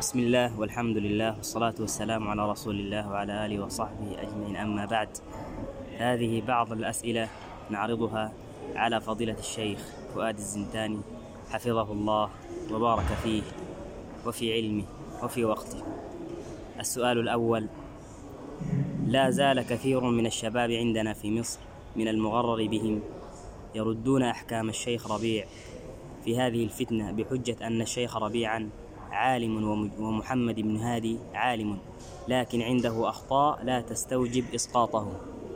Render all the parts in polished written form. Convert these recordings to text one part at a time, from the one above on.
بسم الله والحمد لله والصلاة والسلام على رسول الله وعلى آله وصحبه أجمعين، أما بعد. هذه بعض الأسئلة نعرضها على فضيلة الشيخ فؤاد الزنتاني حفظه الله وبارك فيه وفي علمه وفي وقته. السؤال الأول: لا زال كثير من الشباب عندنا في مصر من المغرر بهم يردون أحكام الشيخ ربيع في هذه الفتنة بحجة أن الشيخ ربيعا عالم ومحمد بن هادي عالم، لكن عنده أخطاء لا تستوجب إسقاطه.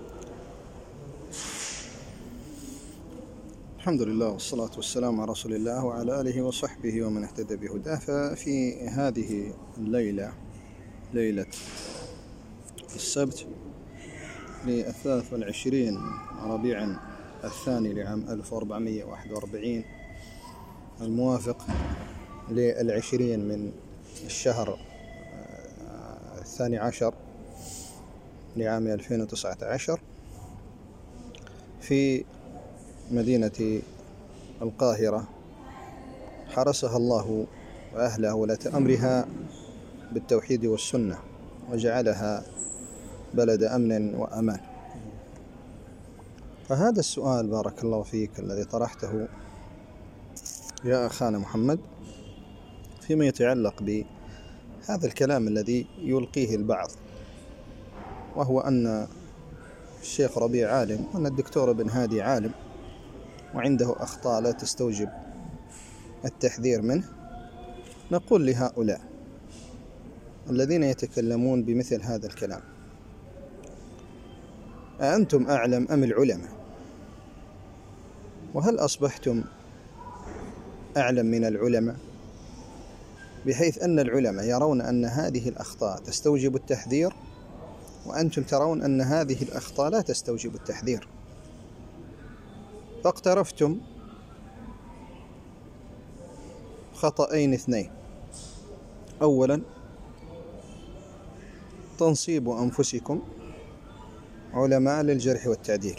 الحمد لله والصلاة والسلام على رسول الله وعلى آله وصحبه ومن اهتدى بهداه. ففي هذه الليلة، ليلة السبت ل23 ربيع الثاني لعام 1441 الموافق ل20 من الشهر 12 لعام 2019 في مدينة القاهرة، حرسها الله وأهلها ولاة أمرها بالتوحيد والسنة وجعلها بلد أمن وأمان. فهذا السؤال بارك الله فيك الذي طرحته يا أخانا محمد فيما يتعلق بهذا الكلام الذي يلقيه البعض، وهو أن الشيخ ربيع عالم وأن الدكتور ابن هادي عالم وعنده أخطاء لا تستوجب التحذير منه. نقول لهؤلاء الذين يتكلمون بمثل هذا الكلام: أأنتم أعلم أم العلماء؟ وهل أصبحتم أعلم من العلماء، بحيث أن العلماء يرون أن هذه الأخطاء تستوجب التحذير وأنتم ترون أن هذه الأخطاء لا تستوجب التحذير؟ فاقترفتم خطأين اثنين: أولا تنصيب أنفسكم علماء للجرح والتعديل،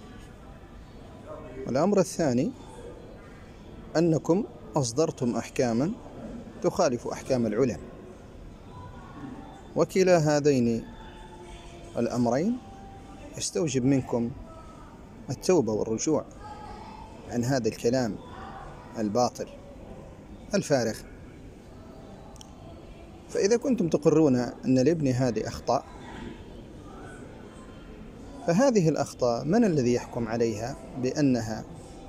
والأمر الثاني أنكم أصدرتم أحكاما تخالف أحكام العلماء. وكلا هذين الأمرين يستوجب منكم التوبة والرجوع عن هذا الكلام الباطل الفارغ. فإذا كنتم تقرون أن لابن هذه أخطاء، فهذه الأخطاء من الذي يحكم عليها بأنها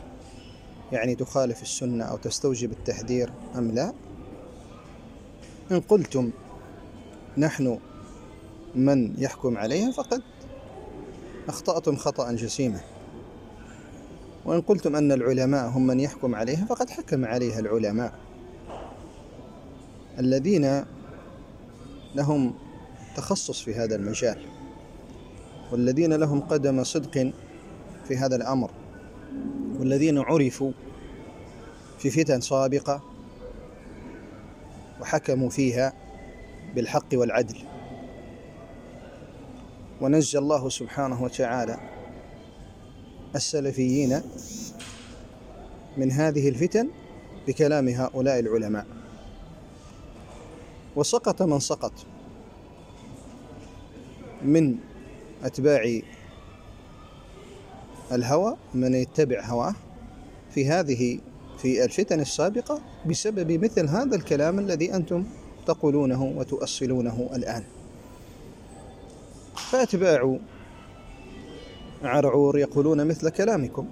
تخالف السنة أو تستوجب التحذير أم لا؟ إن قلتم نحن من يحكم عليها فقد أخطأتم خطأ جسيما، وإن قلتم أن العلماء هم من يحكم عليها فقد حكم عليها العلماء الذين لهم تخصص في هذا المجال، والذين لهم قدم صدق في هذا الأمر، والذين عرفوا في فتن سابقة وحكموا فيها بالحق والعدل، ونجى الله سبحانه وتعالى السلفيين من هذه الفتن بكلام هؤلاء العلماء. وسقط من سقط من أتباع الهوى، من يتبع هواه في الفتن السابقة بسبب مثل هذا الكلام الذي أنتم تقولونه وتؤصلونه الآن. فأتباع عرعور يقولون مثل كلامكم،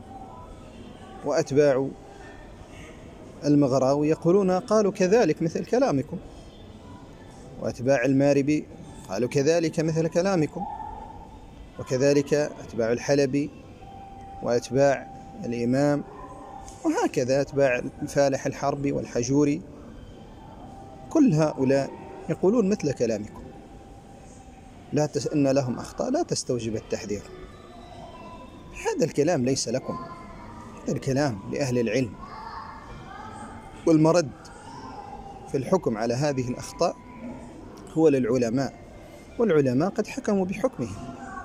وأتباع المغراوي يقولون قالوا كذلك مثل كلامكم، وأتباع الماربي قالوا كذلك مثل كلامكم، وكذلك أتباع الحلبي وأتباع الإمام، وهكذا أتباع الفالح الحربي والحجوري. كل هؤلاء يقولون مثل كلامكم، إن لهم أخطاء لا تستوجب التحذير. هذا الكلام ليس لكم، هذا الكلام لأهل العلم، والمرد في الحكم على هذه الأخطاء هو للعلماء، والعلماء قد حكموا بحكمهم.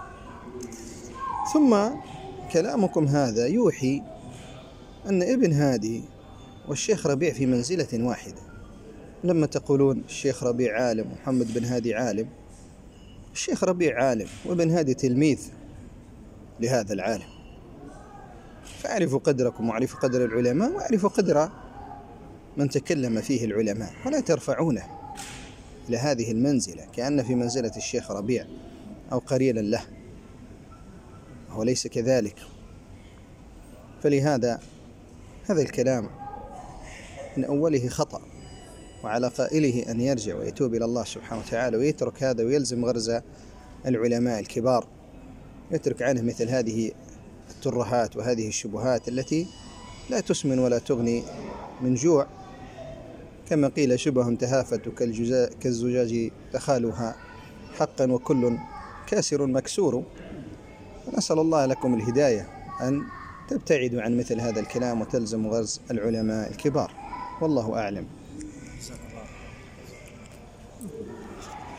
ثم كلامكم هذا يوحي أن ابن هادي والشيخ ربيع في منزلة واحدة، لما تقولون الشيخ ربيع عالم ومحمد بن هادي عالم، الشيخ ربيع عالم وابن هادي تلميذ لهذا العالم، فاعرفوا قدركم واعرفوا قدر العلماء واعرفوا قدر من تكلم فيه العلماء، ولا ترفعونه إلى هذه المنزلة كأن في منزلة الشيخ ربيع أو قرينا له، وهو ليس كذلك. فلهذا هذا الكلام من أوله خطأ، وعلى قائله أن يرجع ويتوب إلى الله سبحانه وتعالى ويترك هذا ويلزم غرز العلماء الكبار، يترك عنه مثل هذه الترهات وهذه الشبهات التي لا تسمن ولا تغني من جوع، كما قيل شبه تهافت كالزجاج تخالها حقا وكل كاسر مكسور. ونسأل الله لكم الهداية أن تبتعدوا عن مثل هذا الكلام وتلزم غرز العلماء الكبار، والله أعلم.